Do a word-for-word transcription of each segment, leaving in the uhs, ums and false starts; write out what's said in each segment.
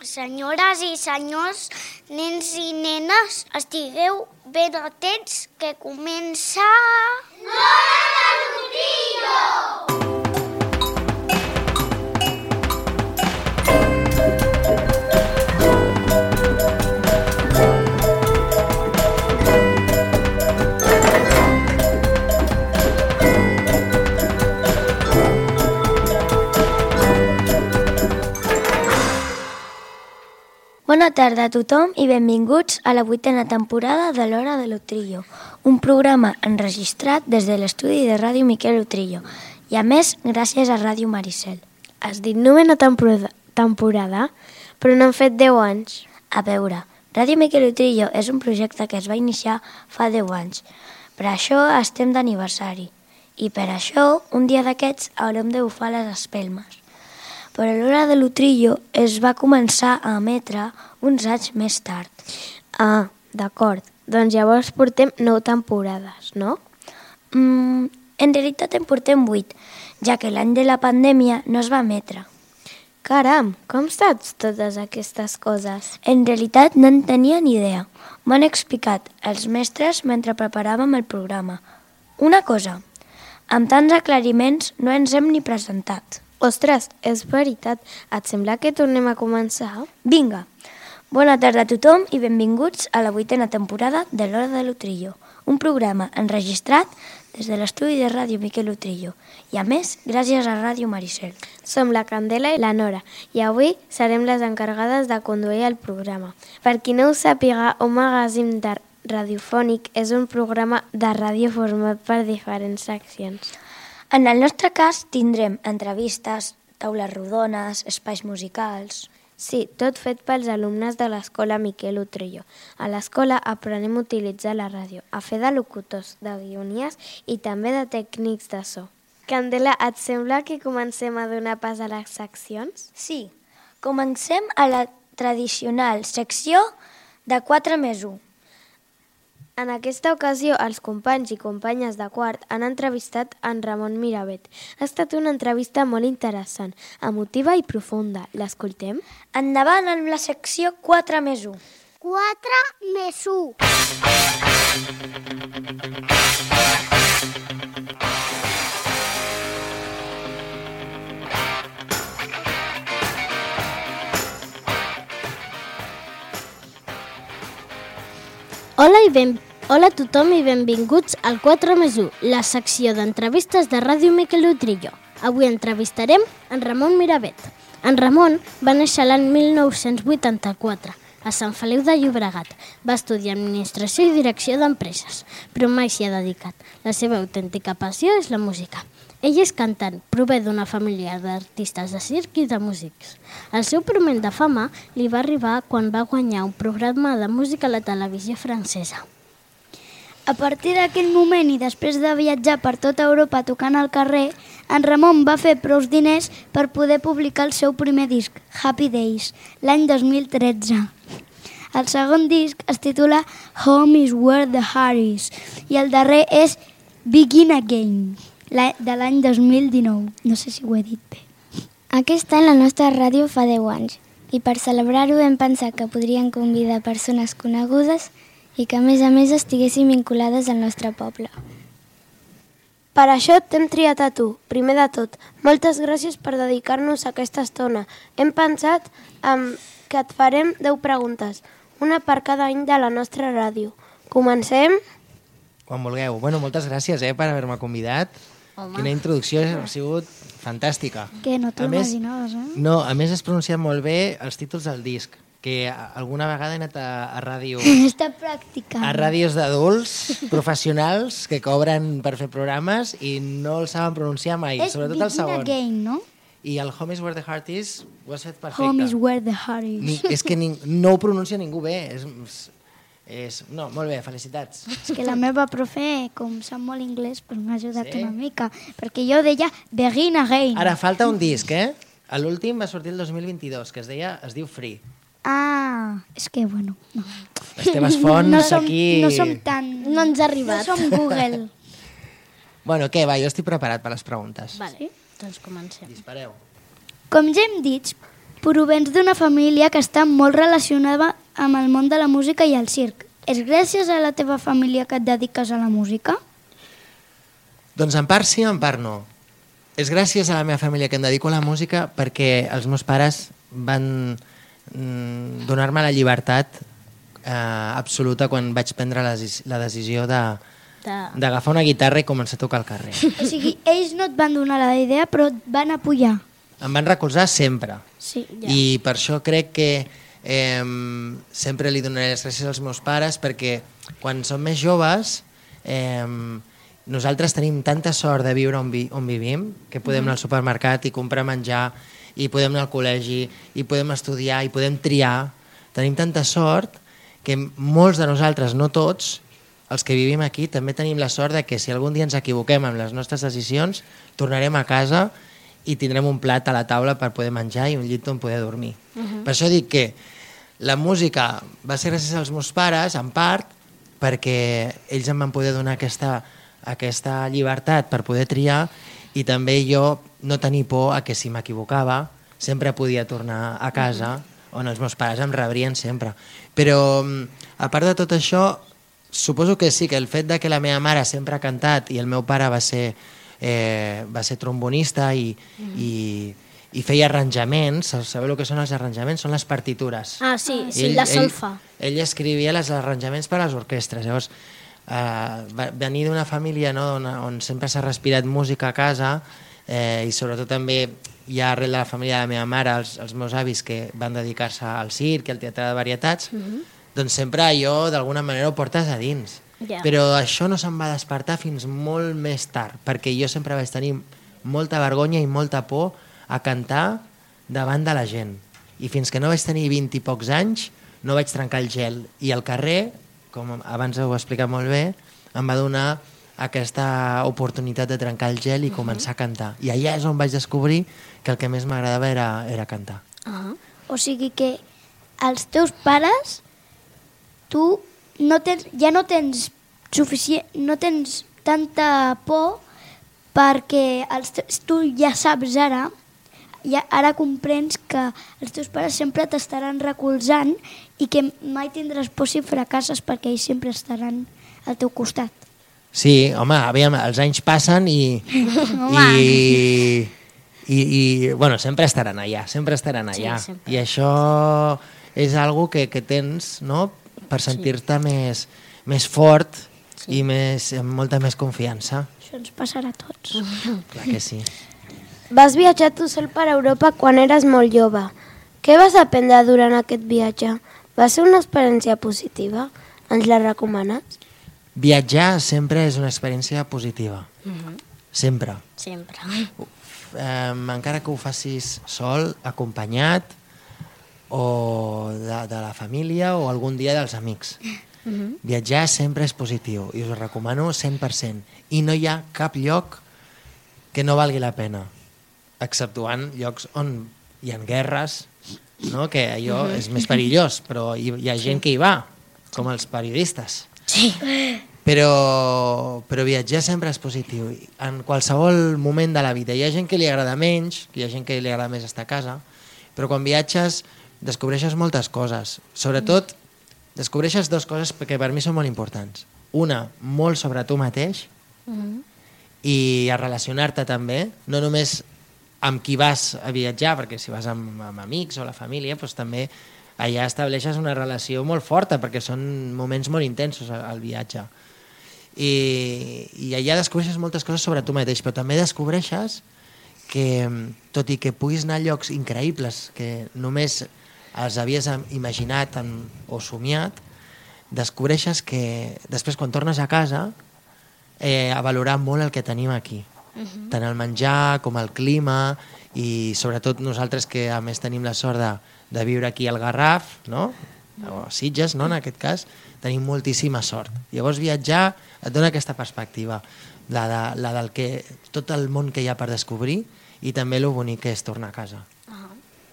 Senyores i senyors, nens i nenes, estigueu ben atents que comença... L'Hora del Lutrillo! Bona tarda a tothom i benvinguts a la vuitena temporada de l'Hora de Lutrillo, un programa enregistrat des de l'estudi de Ràdio Miquel Lutrillo i, a més, gràcies a Ràdio Maricel. Has dit novena temporada, temporada, però n'han fet deu anys. A veure, Ràdio Miquel Lutrillo és un projecte que es va iniciar fa deu anys. Per això estem d'aniversari i per això un dia d'aquests haurem de bufar les espelmes. Però l'Hora de Lutrillo es va començar a emetre uns anys més tard. Ah, d'acord. Doncs llavors portem nou temporades, no? Mm, en realitat en portem vuit, ja que l'any de la pandèmia no es va emetre. Caram, com saps totes aquestes coses? En realitat no en tenia ni idea. M'han explicat els mestres mentre preparàvem el programa. Una cosa, amb tants aclariments no ens hem ni presentat. Ostres, és veritat. Et sembla que tornem a començar? Vinga. Bona tarda a tothom i benvinguts a la vuitena temporada de l'Hora de Lutrillo, un programa enregistrat des de l'estudi de Ràdio Miquel Lutrillo i, a més, gràcies a Ràdio Maricel. Som la Candela i la Nora i avui serem les encarregades de conduir el programa. Per qui no ho sàpiga, un magazín de radiofònic és un programa de ràdio format per diferents seccions. En el nostre cas tindrem entrevistes, taules rodones, espais musicals... Sí, tot fet pels alumnes de l'escola Miquel Lutrillo. A l'escola aprenem a utilitzar la ràdio, a fer de locutors, de guionies i també de tècnics de so. Candela, et sembla que comencem a donar pas a les seccions? Sí, comencem a la tradicional secció de quatre més u. En aquesta ocasió, els companys i companyes de quart han entrevistat en Ramon Miravet. Ha estat una entrevista molt interessant, emotiva i profunda. L'escoltem? Endavant amb la secció quatre més u. quatre més u. Hola i ben... Hola a tothom i benvinguts al quatre més u, la secció d'entrevistes de Ràdio Miquel Lutrillo. Avui entrevistarem en Ramon Miravet. En Ramon va néixer l'any mil nou-cents vuitanta-quatre a Sant Feliu de Llobregat. Va estudiar Administració i Direcció d'Empreses, però mai s'hi ha dedicat. La seva autèntica passió és la música. Ell és cantant, prové d'una família d'artistes de circ i de músics. El seu primer de fama li va arribar quan va guanyar un programa de música a la televisió francesa. A partir d'aquell moment i després de viatjar per tota Europa tocant al carrer, en Ramon va fer prou diners per poder publicar el seu primer disc, Happy Days, l'any dos mil tretze. El segon disc es titula Home is Where the Heart Is i el darrer és Begin Again, de l'any dos mil dinou. No sé si ho he dit bé. Aquest any la nostra ràdio fa deu anys i per celebrar-ho hem pensat que podrien convidar persones conegudes i que a més a més estiguessin vinculades al nostre poble. Per això t'hem triat a tu, primer de tot. Moltes gràcies per dedicar-nos a aquesta estona. Hem pensat um, que et farem deu preguntes, una per cada any de la nostra ràdio. Comencem? Quan vulgueu. Bueno, moltes gràcies eh, per haver-me convidat. Home. Quina introducció, ha sigut fantàstica. Que no t'ho A més- imaginaves, eh? No, a més has pronunciat molt bé els títols del disc, que alguna vegada he anat a, a ràdio... Està practicant. a ràdios d'adults professionals que cobren per fer programes i no el saben pronunciar mai, És sobretot el Begin segon. Again, no? I el Home is Where the Heart Is ho has fet perfecte. Home is where the heart is. Ni, és que ning, no ho pronuncia ningú bé. És, és, no, molt bé, felicitats. És que la meva profe, com sap molt anglès, pues m'ha ajudat Sí? una mica, perquè jo deia Begin Again. Ara, falta un disc, eh? L'últim va sortir el dos mil vint-i-dos, que es deia, es diu Free. Ah, és que, bueno, no. Les teves fonts No som, aquí... no som tan... No ens ha arribat. No som Google. Bueno, què, va, jo estic preparat per les preguntes. Vale, doncs comencem. Dispareu. Com ja hem dit, provens d'una família que està molt relacionada amb el món de la música i el circ. És gràcies a la teva família que et dediques a la música? Doncs en part sí, en part no. És gràcies a la meva família que em dedico a la música perquè els meus pares van mm, donar-me la llibertat eh, absoluta quan vaig prendre la, la decisió de d'agafar una guitarra i començar a tocar al carrer. O sigui, ells no et van donar la idea, però et van apoyar. Em van recolzar sempre. Sí, ja. I per això crec que eh, sempre li donaré les gràcies als meus pares perquè quan som més joves eh, nosaltres tenim tanta sort de viure on, vi on vivim que podem anar al supermercat i comprar menjar i podem anar al col·legi i podem estudiar i podem triar. Tenim tanta sort que molts de nosaltres, no tots, els que vivim aquí, també tenim la sort de que si algun dia ens equivoquem amb les nostres decisions, tornarem a casa i tindrem un plat a la taula per poder menjar i un llit on poder dormir. Uh -huh. Per això dic que la música va ser gràcies als meus pares, en part, perquè ells em van poder donar aquesta, aquesta llibertat per poder triar i també jo no tenir por a que si m'equivocava sempre podia tornar a casa on els meus pares em rebrien sempre. Però a part de tot això, suposo que sí, que el fet de que la meva mare sempre ha cantat i el meu pare va ser, eh, va ser trombonista i, mm. i, i feia arranjaments. Sabeu el que són els arranjaments? Són les partitures. Ah, sí, sí, ell, la solfa. Ell, ell escrivia els arranjaments per a les orquestres. Llavors, eh, va venir d'una família, no, on, on sempre s'ha respirat música a casa eh, i sobretot també hi ha arrel de la família de la meva mare, els, els meus avis que van dedicar-se al circ i al teatre de varietats, mm-hmm. doncs sempre allò d'alguna manera ho portes a dins. Yeah. Però això no se'm va despertar fins molt més tard, perquè jo sempre vaig tenir molta vergonya i molta por a cantar davant de la gent. I fins que no vaig tenir vint i pocs anys no vaig trencar el gel. I al carrer, com abans ho he explicat molt bé, em va donar aquesta oportunitat de trencar el gel i començar a cantar. I allà és on vaig descobrir que el que més m'agradava era, era cantar. Uh-huh. O sigui que els teus pares tu no tens, ja no tens suficient, no tens tanta por perquè els teus, tu ja saps ara, ja, ara comprens que els teus pares sempre t'estaran recolzant i que mai tindràs por si fracasses perquè ells sempre estaran al teu costat. Sí, home, aviam, els anys passen i... i, i, i bueno, sempre estaran allà, sempre estaran allà. Sí, I això és algo que, que tens, no?, per sentir-te sí. més, més fort sí. i més, amb molta més confiança. Això ens passarà a tots. Clar que sí. Vas viatjar tu sol per Europa quan eres molt jove. Què vas aprendre durant aquest viatge? Va ser una experiència positiva? Ens la recomanes? Viatjar sempre és una experiència positiva. Mm-hmm. Sempre. Sempre. Eh, encara que ho facis sol, acompanyat, o de, de la família o algun dia dels amics. Mm-hmm. Viatjar sempre és positiu i us ho recomano cent per cent. I no hi ha cap lloc que no valgui la pena, exceptuant llocs on hi ha guerres, no? Que allò mm-hmm. és més perillós, però hi, hi ha gent que hi va, com els periodistes. Sí. Però, però viatjar sempre és positiu. En qualsevol moment de la vida. Hi ha gent que li agrada menys, hi ha gent que li agrada més estar a casa, però quan viatges descobreixes moltes coses. Sobretot, descobreixes dues coses que per mi són molt importants. Una, molt sobre tu mateix mm-hmm. i a relacionar-te també, no només amb qui vas a viatjar, perquè si vas amb, amb amics o la família, doncs també allà estableixes una relació molt forta, perquè són moments molt intensos al viatge. I, i allà descobreixes moltes coses sobre tu mateix, però també descobreixes que, tot i que puguis anar a llocs increïbles, que només els havies imaginat en, o somiat, descobreixes que després quan tornes a casa eh, a valorar molt el que tenim aquí. Uh-huh. Tant el menjar com el clima i sobretot nosaltres que a més tenim la sort de, de viure aquí al Garraf, no? O a Sitges, no? En aquest cas, tenim moltíssima sort. Llavors viatjar et dona aquesta perspectiva, la, de, la del que tot el món que hi ha per descobrir i també el bonic que és tornar a casa. Uh-huh.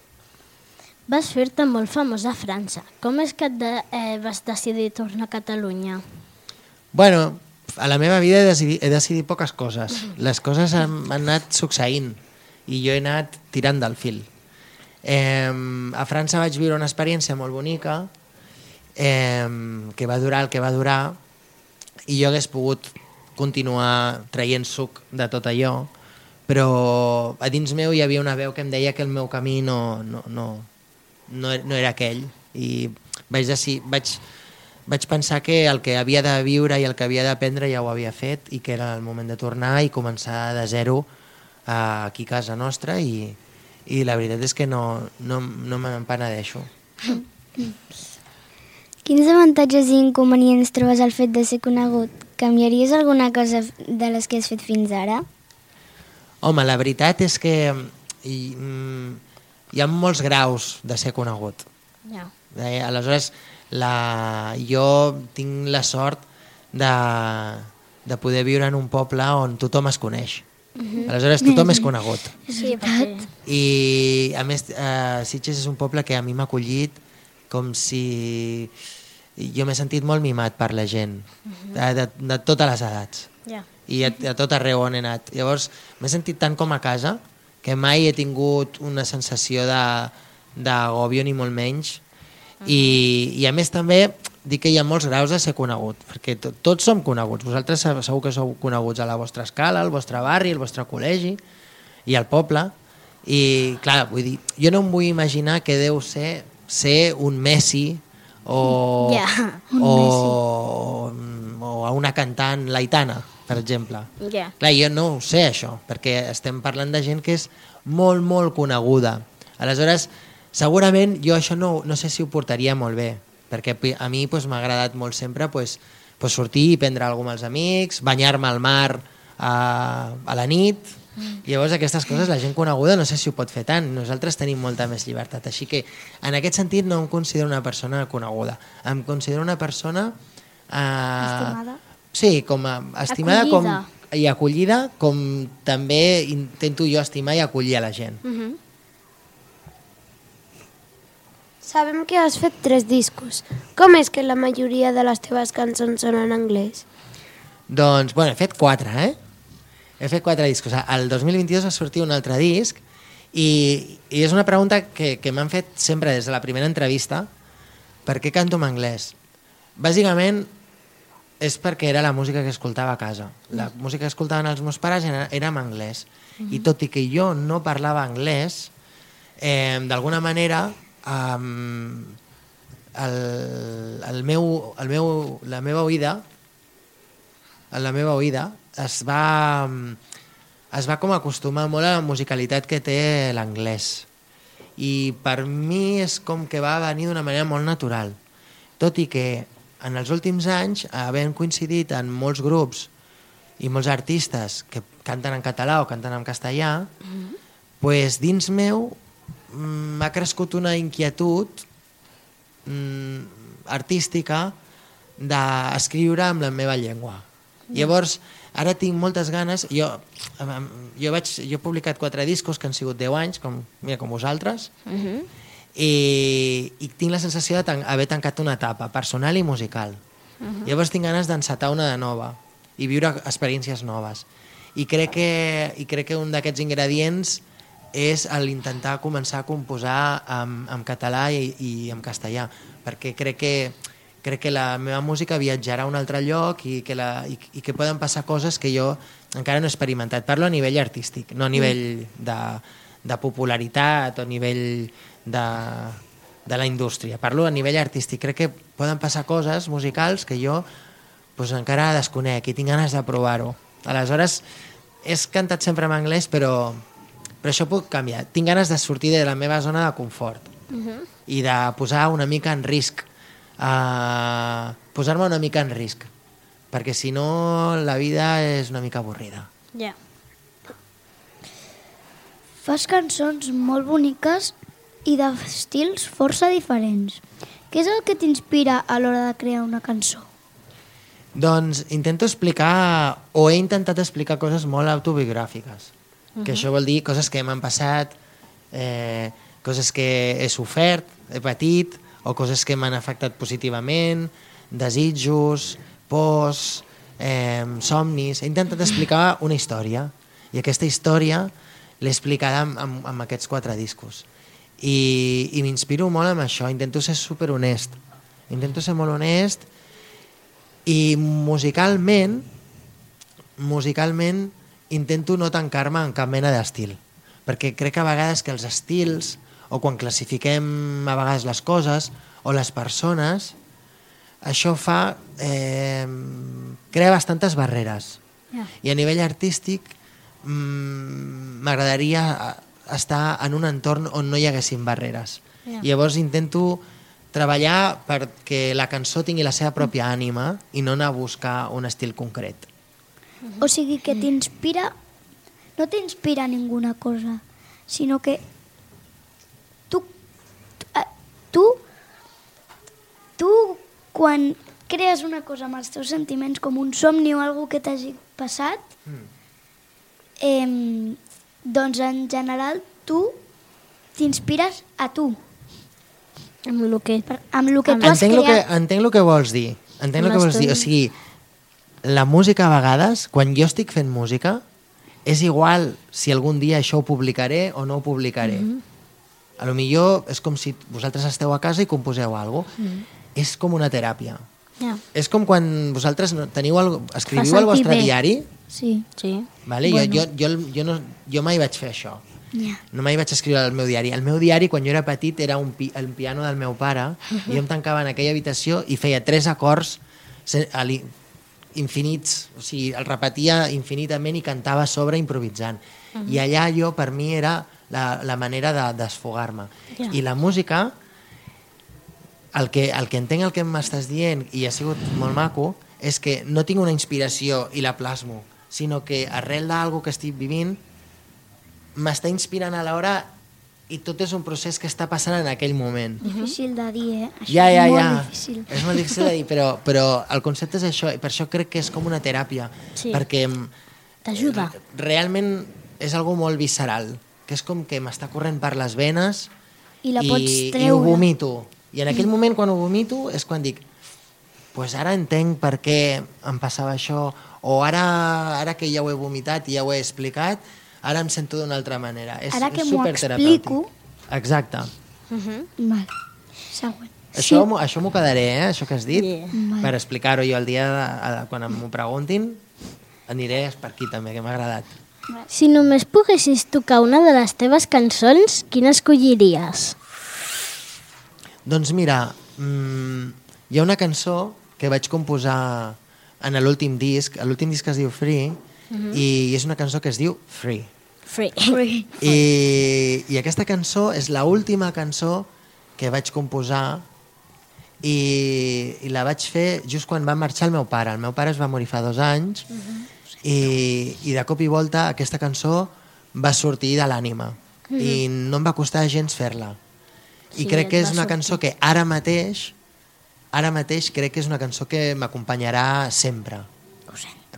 Vas fer-te molt famós a França. Com és que et de, eh, vas decidir tornar a Catalunya? Bueno, a la meva vida he decidit, he decidit poques coses. Les coses han, han anat succeint i jo he anat tirant del fil. Eh, a França vaig viure una experiència molt bonica, eh, que va durar el que va durar, i jo hagués pogut continuar traient suc de tot allò, però a dins meu hi havia una veu que em deia que el meu camí no, no, no, no, no era aquell, i vaig, decidir, vaig, vaig pensar que el que havia de viure i el que havia d'aprendre ja ho havia fet, i que era el moment de tornar i començar de zero aquí a casa nostra, i, i la veritat és que no, no, no me'n penedeixo. Quins avantatges i inconvenients trobes al fet de ser conegut? Canviaries alguna cosa de les que has fet fins ara? Home, la veritat és que hi, hi ha molts graus de ser conegut. Ja. Eh, aleshores, la, jo tinc la sort de, de poder viure en un poble on tothom es coneix. Uh-huh. Aleshores, tothom és conegut. Sí, perquè... I, a més, eh, Sitges és un poble que a mi m'ha acollit com si... Jo m'he sentit molt mimat per la gent, uh-huh. de, de, de totes les edats. Ja. I a, a tot arreu on he anat. Llavors, m'he sentit tant com a casa que mai he tingut una sensació d'agòbio ni molt menys. Uh-huh. I, I a més també dic que hi ha molts graus de ser conegut, perquè to, tots som coneguts. Vosaltres segur que sou coneguts a la vostra escala, al vostre barri, al vostre col·legi i al poble. I clar, vull dir, jo no em vull imaginar que deu ser ser un Messi o, yeah, un o, Messi. o a una cantant laitana, per exemple. Yeah. Clar, jo no ho sé això, perquè estem parlant de gent que és molt, molt coneguda. Aleshores, segurament jo això no, no sé si ho portaria molt bé, perquè a mi pues, m'ha agradat molt sempre pues, pues, sortir i prendre alguna cosa amb els amics, banyar-me al mar a, a la nit. Llavors aquestes coses la gent coneguda no sé si ho pot fer tant, nosaltres tenim molta més llibertat, així que en aquest sentit no em considero una persona coneguda, em considero una persona eh, Estimada? Sí, com a, estimada Acollida. com, i acollida, com també intento jo estimar i acollir a la gent. Uh-huh. Sabem que has fet tres discos. Com és que la majoria de les teves cançons són en anglès? Doncs, bueno, he fet quatre, eh? He fet quatre discos. El dos mil vint-i-dos va sortir un altre disc i, i és una pregunta que, que m'han fet sempre des de la primera entrevista. Per què canto en anglès? Bàsicament és perquè era la música que escoltava a casa. La música que escoltaven els meus pares era, era en anglès. Mm-hmm. I tot i que jo no parlava anglès, eh, d'alguna manera eh, el, el meu, el meu, la meva oïda la meva oïda es va, es va com acostumar molt a la musicalitat que té l'anglès. I per mi és com que va venir d'una manera molt natural. Tot i que en els últims anys, havent coincidit en molts grups i molts artistes que canten en català o canten en castellà, mm-hmm. pues dins meu m'ha crescut una inquietud mm, artística d'escriure amb la meva llengua. Llavors, ara tinc moltes ganes, jo, jo, vaig, jo he publicat quatre discos que han sigut deu anys, com, mira, com vosaltres, uh-huh. i, i tinc la sensació de tan, haver tancat una etapa personal i musical. Uh-huh. Llavors tinc ganes d'encetar una de nova i viure experiències noves. I crec que, i crec que un d'aquests ingredients és l'intentar començar a composar en, en català i, i en castellà, perquè crec que crec que la meva música viatjarà a un altre lloc i que, la, i, i que poden passar coses que jo encara no he experimentat. Parlo a nivell artístic, no a nivell de, de popularitat o a nivell de, de la indústria. Parlo a nivell artístic. Crec que poden passar coses musicals que jo pues, encara desconec i tinc ganes de provar-ho. Aleshores, he cantat sempre en anglès, però, però això puc canviar. Tinc ganes de sortir de la meva zona de confort uh-huh. i de posar una mica en risc Uh, posar-me una mica en risc, perquè si no la vida és una mica avorrida. Ja. Fas cançons molt boniques i d'estils força diferents. Què és el que t'inspira a l'hora de crear una cançó? Doncs intento explicar, o he intentat explicar coses molt autobiogràfiques, uh-huh. que això vol dir coses que m'han passat, eh, coses que he sofert, he patit, o coses que m'han afectat positivament, desitjos, pors, eh, somnis. He intentat explicar una història i aquesta història l'he explicada amb, amb, amb aquests quatre discos. i, i m'inspiro molt amb això, intento ser super honest, intento ser molt honest i musicalment, musicalment intento no tancar-me en cap mena d'estil, perquè crec que a vegades que els estils, o quan classifiquem a vegades les coses, o les persones, això fa... Eh, crea bastantes barreres. Yeah. I a nivell artístic mmm, m'agradaria estar en un entorn on no hi haguessin barreres. Yeah. I llavors intento treballar perquè la cançó tingui la seva pròpia ànima i no anar a buscar un estil concret. O sigui que t'inspira, no t'inspira ninguna cosa, sinó que tu, tu, tu quan crees una cosa amb els teus sentiments, com un somni o alguna que t'hagi passat, mm. eh, doncs en general tu t'inspires a tu. Amb el que, amb el que tu has entenc creat. Lo que, entenc el que vols dir. Entenc el que vols dir. O sigui, la música a vegades, quan jo estic fent música, és igual si algun dia això ho publicaré o no ho publicaré. Mm-hmm. A lo millor és com si vosaltres esteu a casa i composeu alguna cosa. Mm-hmm. És com una teràpia. Yeah. És com quan vosaltres teniu algo, escriviu al vostre bé. diari. Sí. Sí. Vale? Bueno. Jo, jo, jo, jo, no, jo mai vaig fer això. Yeah. No mai vaig escriure al meu diari. El meu diari, quan jo era petit, era un pi el piano del meu pare, i jo em tancava en aquella habitació i feia tres acords infinits, o sigui, el repetia infinitament i cantava a sobre improvisant. Uh -huh. I allà jo, per mi, era la, la manera de desfogar-me. Yeah. I la música, el que, el que entenc el que m'estàs dient, i ha sigut molt maco, és que no tinc una inspiració i la plasmo, sinó que arrel d'algo que estic vivint m'està inspirant a l'hora i tot és un procés que està passant en aquell moment. Difícil de dir, eh? Això Ja, ja, és molt ja. difícil. És molt difícil de dir, però, però el concepte és això, i per això crec que és com una teràpia, Sí. perquè T'ajuda. realment és algo molt visceral, que és com que m'està corrent per les venes I la pots i, i ho treure. vomito. I en aquell moment, quan ho vomito, és quan dic pues ara entenc per què em passava això, o ara, ara que ja ho he vomitat i ja ho he explicat, ara em sento d'una altra manera. És, Ara que és m'ho superterapèutic. explico... Exacte. Vale. Següent. Això, sí. això m'ho quedaré, eh, això que has dit, Yeah. per explicar-ho jo el dia, de, de, quan m'ho preguntin, aniré per aquí també, que m'ha agradat. Si només poguessis tocar una de les teves cançons, quina escolliries? Doncs mira, mmm, hi ha una cançó que vaig composar en l'últim disc, l'últim disc es diu Free, uh-huh. i és una cançó que es diu Free. Free. Free. I, i aquesta cançó és l'última cançó que vaig composar i, i la vaig fer just quan va marxar el meu pare. El meu pare es va morir fa dos anys uh-huh. i, i de cop i volta aquesta cançó va sortir de l'ànima uh-huh. i no em va costar gens fer-la. I Sí, crec que et és va una sortir. cançó que ara mateix, ara mateix crec que és una cançó que m'acompanyarà sempre. Ho sento.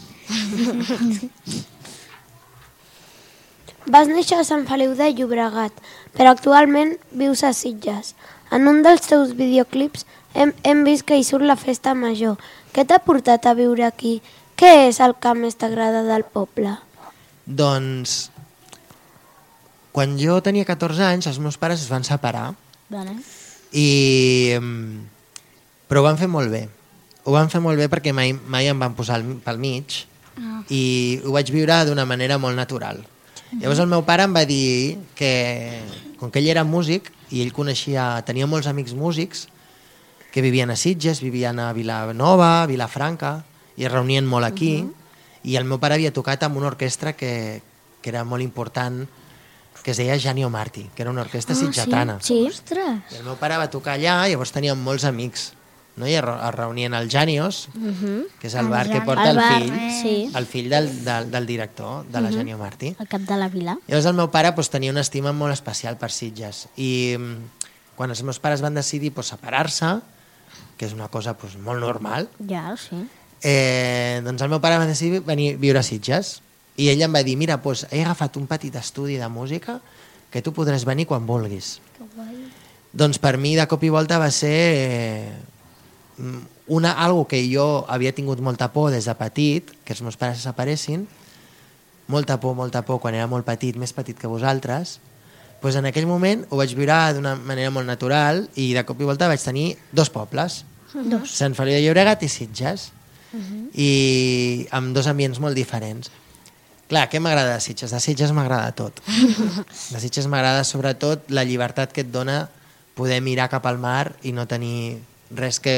Vas néixer a Sant Feliu de Llobregat, però actualment vius a Sitges. En un dels teus videoclips hem, hem vist que hi surt la festa major. Què t'ha portat a viure aquí? Què és el que més t'agrada del poble? Doncs, quan jo tenia catorze anys, els meus pares es van separar, Vale. i, però ho van fer molt bé. Ho van fer molt bé perquè mai, mai em van posar al- pel mig Ah. i ho vaig viure d'una manera molt natural. Llavors el meu pare em va dir que, com que ell era músic i ell coneixia, tenia molts amics músics que vivien a Sitges, vivien a Vilanova, Vilafranca, i es reunien molt aquí, uh-huh. i el meu pare havia tocat amb una orquestra que, que era molt important, que es deia Janio Martí, que era una orquestra sitgetana. Sí. Ostres. I el meu pare va tocar allà, i llavors teníem molts amics, no? I es re- es reunien als Janios, Uh-huh. que és el El bar que Jani. porta El el, bar, fill, sí. el fill del, del, del director de la Janio Martí. Al cap de la vila. Llavors el meu pare pues, tenia una estima molt especial per Sitges, i mm, quan els meus pares van decidir pues, separar-se, que és una cosa pues, molt normal, Ja, sí. eh, doncs el meu pare va decidir venir a viure a Sitges, i ell em va dir, mira, pues, he agafat un petit estudi de música que tu podràs venir quan vulguis. Doncs per mi de cop i volta va ser eh, una, algo que jo havia tingut molta por des de petit, que els meus pares se separessin, molta por, molta por quan era molt petit, més petit que vosaltres, pues en aquell moment ho vaig viure d'una manera molt natural i de cop i volta vaig tenir dos pobles, dos. Sant Feliu de Llobregat i Sitges, uh-huh. i amb dos ambients molt diferents. Clar, què m'agrada de Sitges? De Sitges m'agrada tot. De Sitges m'agrada sobretot la llibertat que et dona poder mirar cap al mar i no tenir res que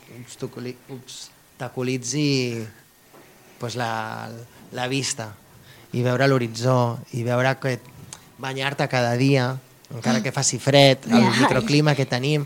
obstaculitzi pues, la, la vista i veure l'horitzó i veure que banyar-te cada dia, encara que faci fred, el Ja. microclima que tenim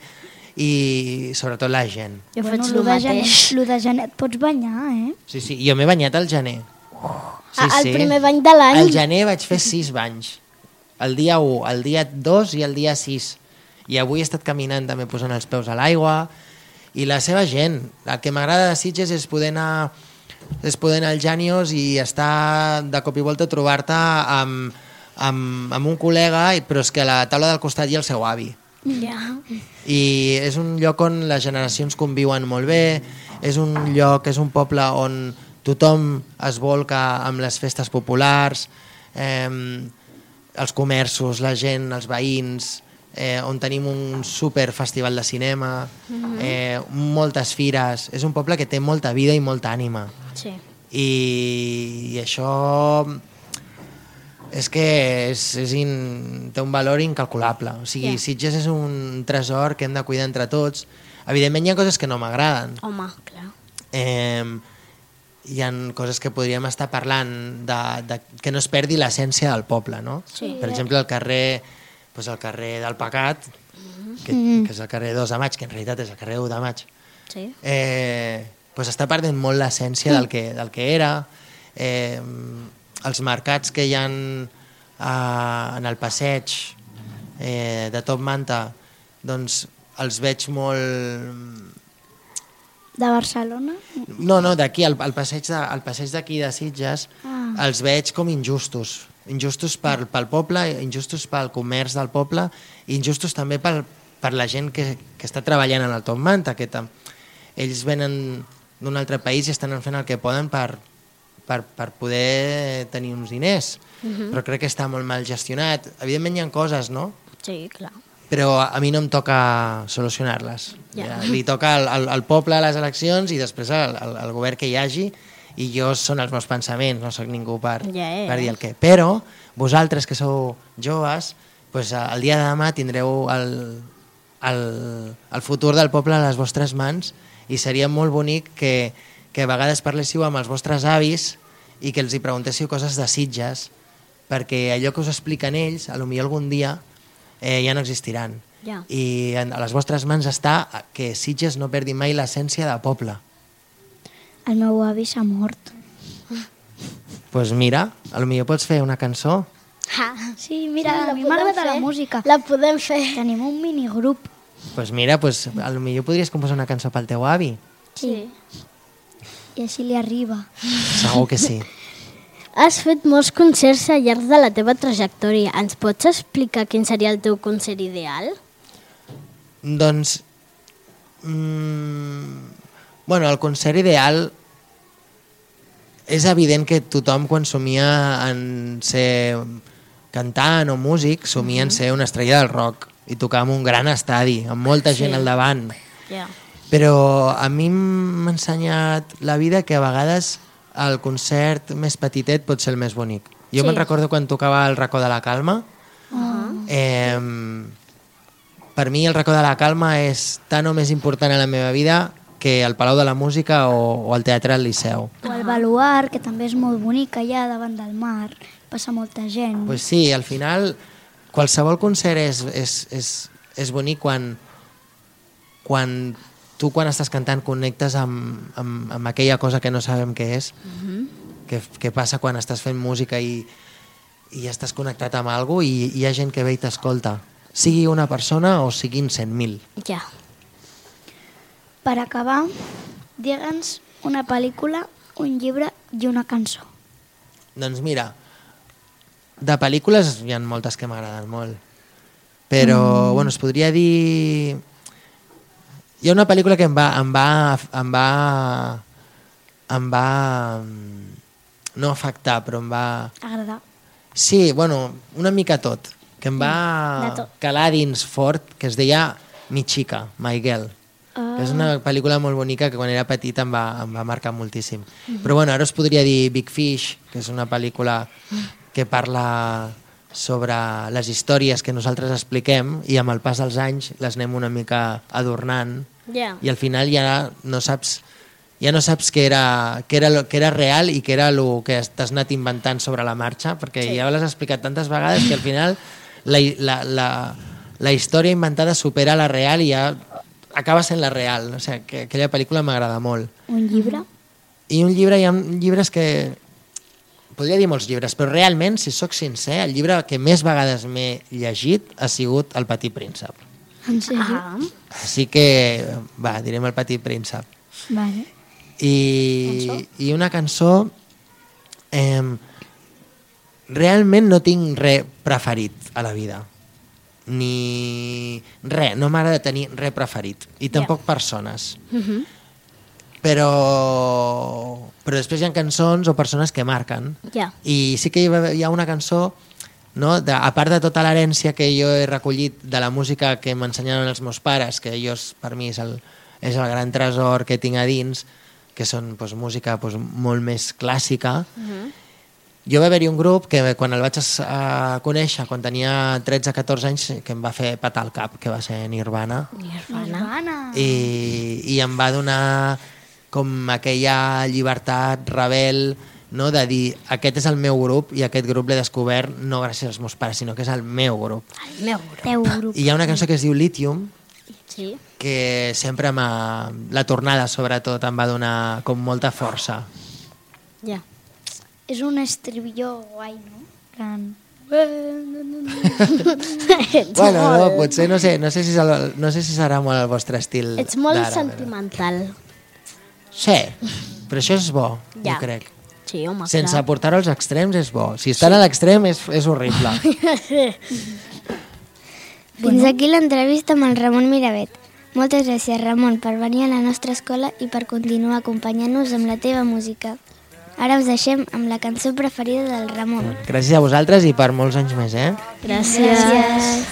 i sobretot la gent. Jo Bueno, faig lo el de mateix. gener, lo de gener et pots banyar, eh? Sí, sí, jo m'he banyat al gener. Sí, el sí. primer bany de l'any. Al gener vaig fer sis banys. El dia u, el dia dos i el dia sis. I avui he estat caminant també posant els peus a l'aigua. I la seva gent. El que m'agrada de Sitges és poder anar és poder anar als Jànios i estar de cop i volta a trobar-te amb, amb, amb un col·lega, però és que a la taula del costat hi ha el seu avi. Ja. I és un lloc on les generacions conviuen molt bé, és un lloc, és un poble on tothom es volca amb les festes populars, eh, els comerços, la gent, els veïns, eh, on tenim un super festival de cinema, eh, moltes fires. És un poble que té molta vida i molta ànima. Sí. I, i això és que és, és in, té un valor incalculable. O sigui, Yeah. Sitges és un tresor que hem de cuidar entre tots. Evidentment hi ha coses que no m'agraden. Home, clar. Eh, hi ha coses que podríem estar parlant de, de, que no es perdi l'essència del poble, no? Sí. Per exemple, el carrer, doncs el carrer del Pecat, que, que és el carrer dos de maig, que en realitat és el carrer u de maig, Sí. eh, doncs està perdent molt l'essència del, que, del que era. Eh, els mercats que hi ha eh, en el passeig eh, de Top Manta, doncs els veig molt... De Barcelona? No, no, d'aquí, al, al passeig de, al passeig d'aquí de Sitges, Ah. els veig com injustos. Injustos per, pel poble, injustos pel comerç del poble, i injustos també per, per la gent que, que està treballant en el Top Manta, que tam, ells venen d'un altre país i estan fent el que poden per, per, per poder tenir uns diners. Uh-huh. Però crec que està molt mal gestionat. Evidentment hi ha coses, no? Sí, clar. Però a mi no em toca solucionar-les. Ja. Ja, li toca al, al, al poble a les eleccions i després al, al, al govern que hi hagi, i jo són els meus pensaments, no sóc ningú per, Ja, ja. per dir el què. Però vosaltres que sou joves, pues, el dia de demà tindreu el, el, el futur del poble a les vostres mans, i seria molt bonic que, que a vegades parléssiu amb els vostres avis i que els hi preguntéssiu coses de Sitges, perquè allò que us expliquen ells, a lo millor algun dia eh, ja no existiran. Ja. I en, a les vostres mans està que Sitges no perdi mai l'essència de poble. El meu avi s'ha mort. Doncs pues mira, a lo millor pots fer una cançó. Sí, mira, Sí, la a mi podem m'agrada la fer. música. La podem fer. Tenim un minigrup. Doncs pues mira, pues, a lo millor podries composar una cançó pel teu avi. Sí. I així li arriba. Segur que sí. Has fet molts concerts al llarg de la teva trajectòria. Ens pots explicar quin seria el teu concert ideal? Doncs, mm, bueno, el concert ideal és evident que tothom quan somia en ser cantant o músic somia en ser una estrella del rock i tocar en un gran estadi, amb molta gent al davant. Ja. Però a mi m'ha ensenyat la vida que a vegades el concert més petitet pot ser el més bonic. Jo Sí. me'n recordo quan tocava el Racó de la Calma. Uh-huh. Eh, per mi el Racó de la Calma és tan o més important a la meva vida que el Palau de la Música o, o el Teatre del Liceu. O el Baluar, que també és molt bonic allà davant del mar. Passa molta gent. Pues sí, al final qualsevol concert és, és, és, és bonic quan, quan tu quan estàs cantant connectes amb, amb, amb aquella cosa que no sabem què és, uh-huh. que, que passa quan estàs fent música i, i estàs connectat amb algú i hi ha gent que ve i t'escolta, sigui una persona o siguin cent mil. Ja. Per acabar, digue'ns una pel·lícula, un llibre i una cançó. Doncs mira, de pel·lícules hi ha moltes que m'agraden molt, però mm. bueno, es podria dir... Hi ha una pel·lícula que em va, em va, em va, em va no afectar, però em va... Agradar. Sí, bueno, una mica tot, que em va calar dins fort, que es deia Mi chica, My Girl. Ah. És una pel·lícula molt bonica que quan era petit em va, em va marcar moltíssim. Mm-hmm. Però bueno, ara us podria dir Big Fish, que és una pel·lícula que parla sobre les històries que nosaltres expliquem i amb el pas dels anys les anem una mica adornant yeah. i al final ja no saps ja no saps què era, què era, lo, què era real i què era el que t'has anat inventant sobre la marxa, perquè sí. ja l'has explicat tantes vegades que al final la, la, la, la història inventada supera la real i ja acaba sent la real. O sigui, que aquella pel·lícula m'agrada molt. Un llibre? I un llibre, hi ha llibres que... Podria dir molts llibres, però realment, si sóc sincer, el llibre que més vegades m'he llegit ha sigut El Petit Príncep. En sèrio? Ah. Així que, va, direm El Petit Príncep. Vale. I, i una cançó... Eh, realment no tinc res preferit a la vida. Ni res, no m'agrada tenir res preferit. I tampoc yeah. persones. Uh-huh. Però, però després hi ha cançons o persones que marquen. Yeah. I sí que hi ha una cançó, no? de, a part de tota l'herència que jo he recollit de la música que m'ensenyaven els meus pares, que ells per mi és el, és el gran tresor que tinc a dins, que són doncs, música doncs, molt més clàssica. Uh-huh. Jo va haver-hi un grup que quan el vaig a conèixer, quan tenia tretze catorze anys, que em va fer patar el cap, que va ser Nirvana. Nirvana. I, i em va donar com aquella llibertat rebel, no? de dir aquest és el meu grup i aquest grup l'he descobert no gràcies als meus pares, sinó que és el meu grup. El meu grup. Teu grup. I hi ha una cançó que es diu Lithium, sí. que sempre m'ha... La tornada, sobretot, em va donar com molta força. Ja. Yeah. És un estribilló guai, no? Gran... bueno, no, potser no sé, no sé, si, no sé si serà molt el vostre estil. Ets molt sentimental. Sí, però això és bo, ja. jo crec. Sí, home, sense clar. portar-ho als extrems és bo. Si estan sí. a l'extrem és, és horrible. Fins aquí l'entrevista amb el Ramon Miravet. Moltes gràcies, Ramon, per venir a la nostra escola i per continuar acompanyant-nos amb la teva música. Ara us deixem amb la cançó preferida del Ramon. Gràcies a vosaltres i per molts anys més, eh? Gràcies. Gràcies.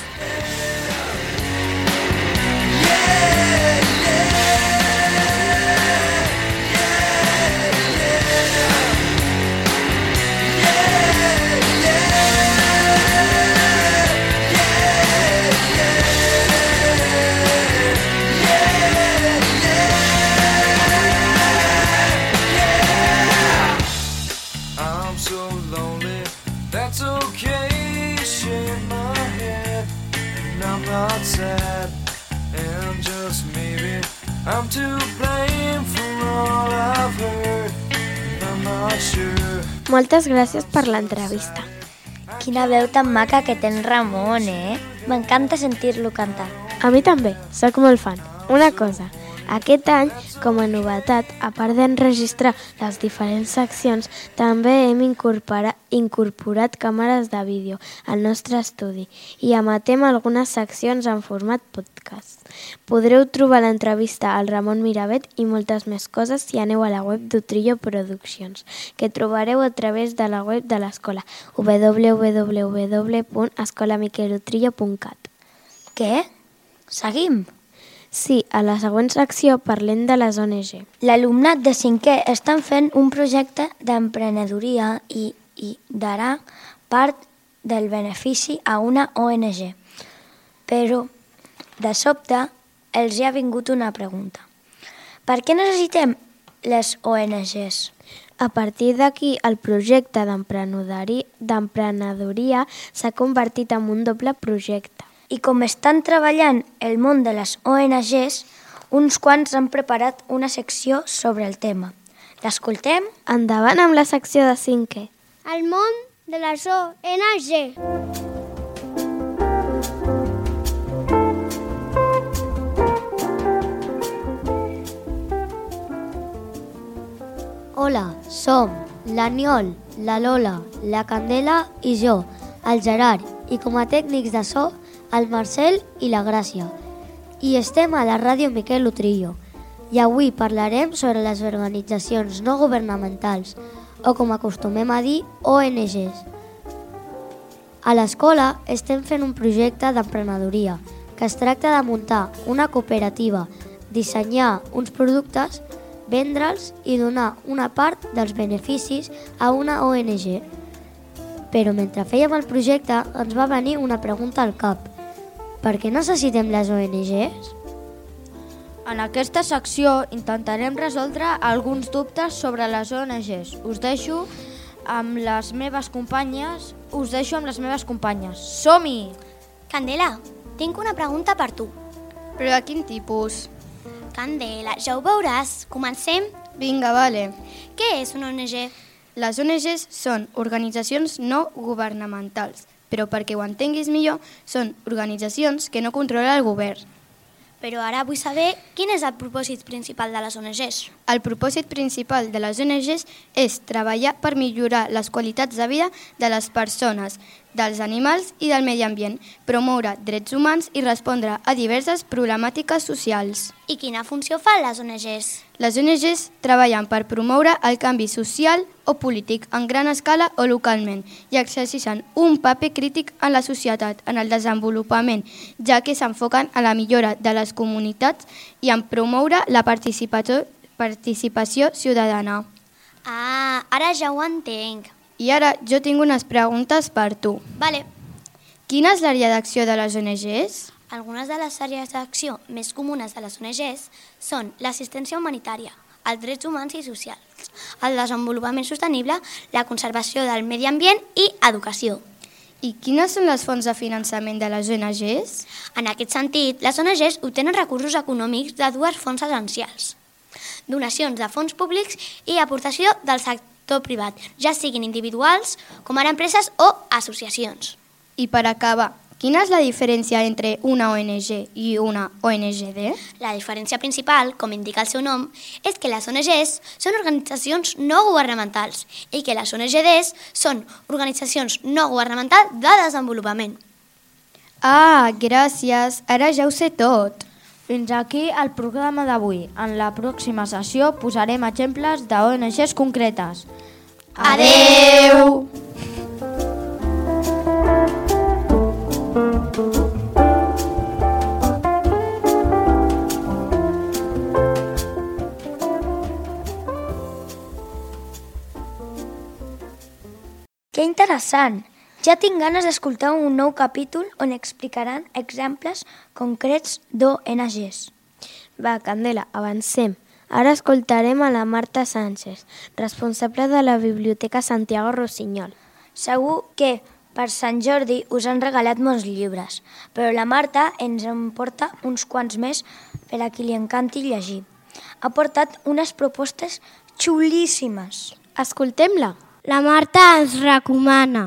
I'm to blame for all I've heard, I'm not sure. Moltes gràcies per l'entrevista. Quina veu tan maca que té en Ramon, eh? M'encanta sentir-lo cantar. A mi també, sóc molt fan. Una cosa, aquest any, com a novetat, a part d'enregistrar les diferents seccions, també hem incorporat, incorporat càmeres de vídeo al nostre estudi i emetem algunes seccions en format podcast. Podreu trobar l'entrevista al Ramon Miravet i moltes més coses si aneu a la web d'Utrillo Produccions, que trobareu a través de la web de l'escola w w w punt escola miquel utrillo punt cat. Què? Seguim? Sí, a la següent secció parlem de les O N G. L'alumnat de cinquè estan fent un projecte d'emprenedoria i, i darà part del benefici a una O N G. Però, de sobte, els hi ha vingut una pregunta. Per què necessitem les O N Ges? A partir d'aquí, el projecte d'emprenedoria s'ha convertit en un doble projecte. I com estan treballant el món de les O N Ges, uns quants han preparat una secció sobre el tema. L'escoltem? Endavant amb la secció de cinquè. El món de les O N G. Hola, som l'Aniol, la Lola, la Candela i jo, el Gerard, i com a tècnics de so, el Marcel i la Gràcia. I estem a la ràdio Miquel Utrillo. I avui parlarem sobre les organitzacions no governamentals, o com acostumem a dir, O N Ges. A l'escola estem fent un projecte d'emprenedoria que es tracta de muntar una cooperativa, dissenyar uns productes, vendre'ls i donar una part dels beneficis a una O N G. Però mentre fèiem el projecte ens va venir una pregunta al cap. Per què necessitem les O N Ges? En aquesta secció intentarem resoldre alguns dubtes sobre les O N Ges. Us deixo amb les meves companyes. Us deixo amb les meves companyes. Som-hi! Candela, tinc una pregunta per tu. Però de quin tipus? Candela, ja ho veuràs. Comencem? Vinga, vale. Què és una O N G? Les O N Ges són organitzacions no governamentals, però perquè ho entenguis millor, són organitzacions que no controla el govern. Però ara vull saber quin és el propòsit principal de les O N Ges. El propòsit principal de les O N Ges és treballar per millorar les qualitats de vida de les persones, dels animals i del medi ambient, promoure drets humans i respondre a diverses problemàtiques socials. I quina funció fan les O N Ges? Les O N Ges treballen per promoure el canvi social o polític en gran escala o localment i exerceixen un paper crític en la societat, en el desenvolupament, ja que s'enfoquen a la millora de les comunitats i en promoure la participació, participació ciutadana. Ah, ara ja ho entenc. I ara jo tinc unes preguntes per tu. Vale. Quina és l'àrea d'acció de les O N Ges? Algunes de les àrees d'acció més comunes de les O N Ges són l'assistència humanitària, els drets humans i socials, el desenvolupament sostenible, la conservació del medi ambient i educació. I quines són les fonts de finançament de les O N Ges? En aquest sentit, les O N Ges obtenen recursos econòmics de dues fonts essencials: donacions de fons públics i aportació del sector privat, ja siguin individuals, com ara empreses o associacions. I per acabar, quina és la diferència entre una O N G i una O N G D? La diferència principal, com indica el seu nom, és que les O N Ges són organitzacions no governamentals i que les O N G Ds són organitzacions no governamentals de desenvolupament. Ah, gràcies, ara ja ho sé tot. Fins aquí el programa d'avui. En la pròxima sessió posarem exemples d'O N Ges concretes. Adeu! Que interessant! Ja tinc ganes d'escoltar un nou capítol on explicaran exemples concrets d'O N Ges. Va, Candela, avancem. Ara escoltarem a la Marta Sánchez, responsable de la Biblioteca Santiago Rossinyol. Segur que per Sant Jordi us han regalat molts llibres, però la Marta ens en porta uns quants més per a qui li encanti llegir. Ha portat unes propostes xulíssimes. Escoltem-la. La Marta ens recomana.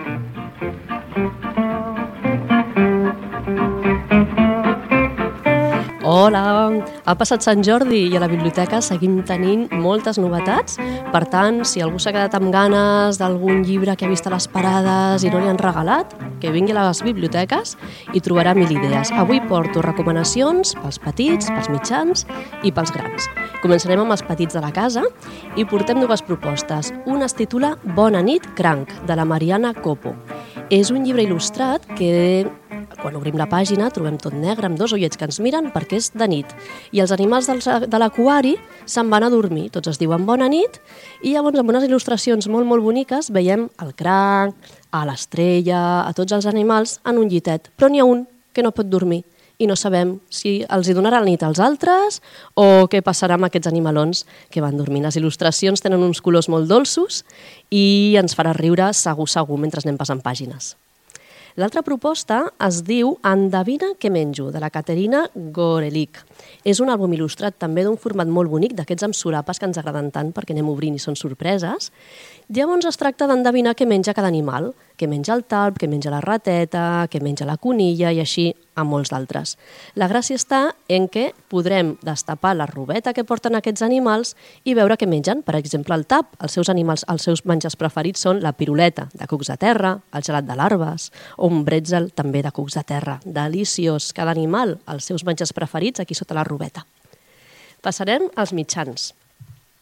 Hola! Ha passat Sant Jordi i a la biblioteca seguim tenint moltes novetats. Per tant, si algú s'ha quedat amb ganes d'algun llibre que ha vist a les parades i no li han regalat, que vingui a les biblioteques i trobarà mil idees. Avui porto recomanacions pels petits, pels mitjans i pels grans. Començarem amb els petits de la casa i portem dues propostes. Una es titula Bona nit, cranc, de la Mariana Copo. És un llibre il·lustrat que, quan obrim la pàgina, trobem tot negre amb dos ullets que ens miren perquè és de nit. I els animals de l'aquari se'n van a dormir. Tots es diuen bona nit i llavors amb unes il·lustracions molt, molt boniques veiem el cranc, a l'estrella, a tots els animals en un llitet. Però n'hi ha un que no pot dormir i no sabem si els hi donarà la nit als altres o què passarà amb aquests animalons que van dormint. Les il·lustracions tenen uns colors molt dolços i ens farà riure segur, segur, mentre anem passant pàgines. L'altra proposta es diu Endevina què menjo, de la Caterina Gorelik. És un àlbum il·lustrat també d'un format molt bonic, d'aquests amb solapes que ens agraden tant perquè anem obrint i són sorpreses. Llavors es tracta d'endevinar què menja cada animal, què menja el talp, què menja la rateta, què menja la conilla i així amb molts d'altres. La gràcia està en què podrem destapar la robeta que porten aquests animals i veure què mengen. Per exemple, el tap, els seus animals, els seus menjars preferits són la piruleta de cucs de terra, el gelat de larves o un bretzel també de cucs de terra. Deliciós, cada animal, els seus menjars preferits aquí sota la robeta. Passarem als mitjans.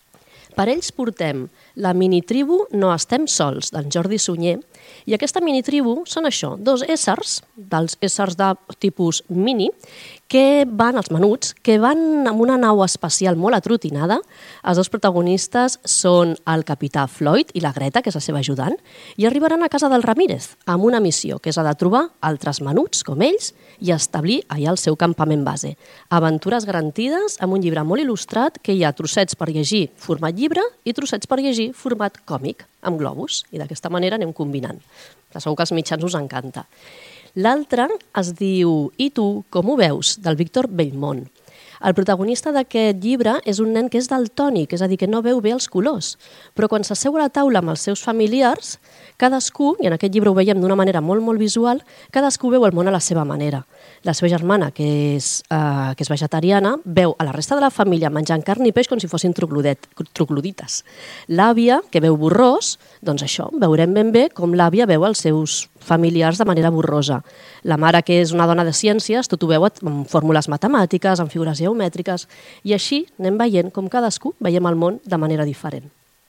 Per ells portem la minitribu No estem sols, d'en Jordi Sunyer, i aquesta minitribu són això, dos éssers, dels éssers de tipus mini, que van, els menuts, que van amb una nau espacial molt atrotinada. Els dos protagonistes són el capità Floyd i la Greta, que és la seva ajudant, i arribaran a casa del Ramírez amb una missió, que és la de trobar altres menuts com ells i establir allà el seu campament base. Aventures garantides amb un llibre molt il·lustrat que hi ha trossets per llegir format llibre i trossets per llegir format còmic, amb globus, i d'aquesta manera anem combinant. Segur que als mitjans us encanta. L'altre es diu I tu, com ho veus?, del Víctor Bellmont. El protagonista d'aquest llibre és un nen que és daltònic, és a dir, que no veu bé els colors, però quan s'asseu a la taula amb els seus familiars, cadascú, i en aquest llibre ho veiem d'una manera molt, molt visual, cadascú veu el món a la seva manera. La seva germana, que és, eh, que és vegetariana, veu a la resta de la família menjant carn i peix com si fossin troglodites. L'àvia, que veu borrós, doncs això, veurem ben bé com l'àvia veu els seus familiars de manera borrosa. La mare, que és una dona de ciències, tot ho veu amb fórmules matemàtiques, amb figures geomètriques, i així anem veient com cadascú veiem el món de manera diferent.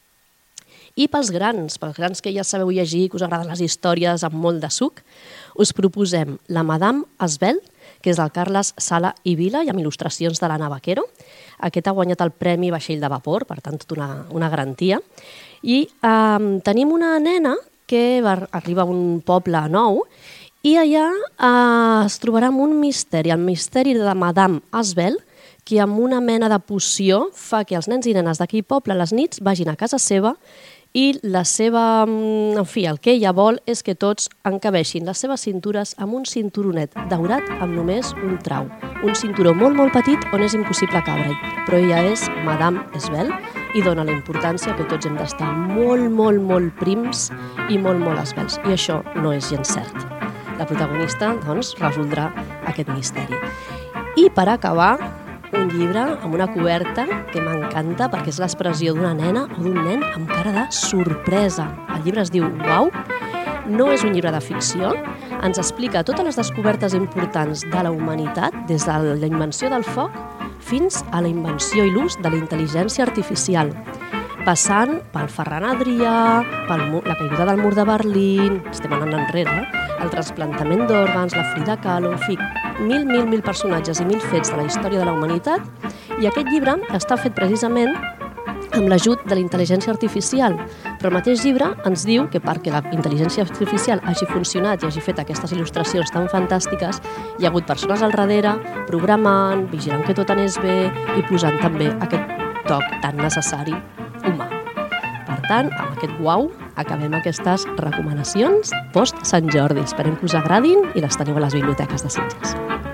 I pels grans, pels grans que ja sabeu llegir, que us agraden les històries amb molt de suc, us proposem la Madame Esbel, que és del Carles Sala i Vila, i amb il·lustracions de l'Anna Vaquero. Aquest ha guanyat el Premi Vaixell de Vapor, per tant, tota una, una garantia. I eh, tenim una nena que va, arriba a un poble nou i allà eh, es trobarà amb un misteri, el misteri de Madame Esbel, que amb una mena de poció fa que els nens i nenes d'aquell poble a les nits vagin a casa seva i la seva, en fi, el que ella vol és que tots encabeixin les seves cintures amb un cinturonet daurat amb només un trau. Un cinturó molt, molt petit on és impossible cabre-hi, però ella és Madame Esbel i dona la importància que tots hem d'estar molt, molt, molt prims i molt, molt esbels. I això no és gens cert. La protagonista, doncs, resoldrà aquest misteri. I per acabar, un llibre amb una coberta que m'encanta perquè és l'expressió d'una nena o d'un nen amb cara de sorpresa. El llibre es diu Uau, no és un llibre de ficció, ens explica totes les descobertes importants de la humanitat, des de la invenció del foc fins a la invenció i l'ús de la intel·ligència artificial, passant pel Ferran Adrià, per la caiguda del mur de Berlín, estem anant enrere, el trasplantament d'òrgans, la Frida Kahlo, en fi, mil, mil, mil personatges i mil fets de la història de la humanitat, i aquest llibre està fet precisament amb l'ajut de la intel·ligència artificial. Però el mateix llibre ens diu que perquè la intel·ligència artificial hagi funcionat i hagi fet aquestes il·lustracions tan fantàstiques, hi ha hagut persones al darrere, programant, vigilant que tot anés bé i posant també aquest toc tan necessari humà. Per tant, amb aquest uau, acabem aquestes recomanacions post-Sant Jordi. Esperem que us agradin i les teniu a les biblioteques de Sitges.